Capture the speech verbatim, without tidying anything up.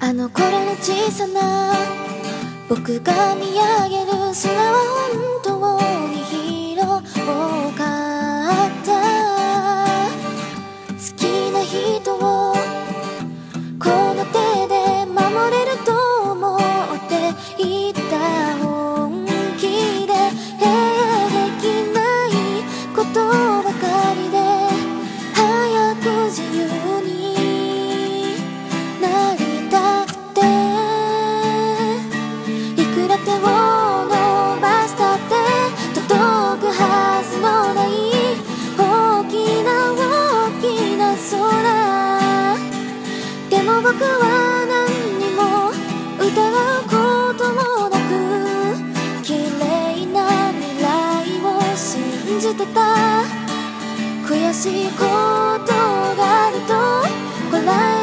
あの頃の小さな僕が見上げる空は本当に広かった。好きな人をこの手で守れると思っていた。本気でできないことばかりで早く自由になりたくて、いくら手を伸ばしたって届くはずのない大きな大きな空でも僕は何にも疑うこともなく綺麗な未来を信じてた。悔しいことがあると笑い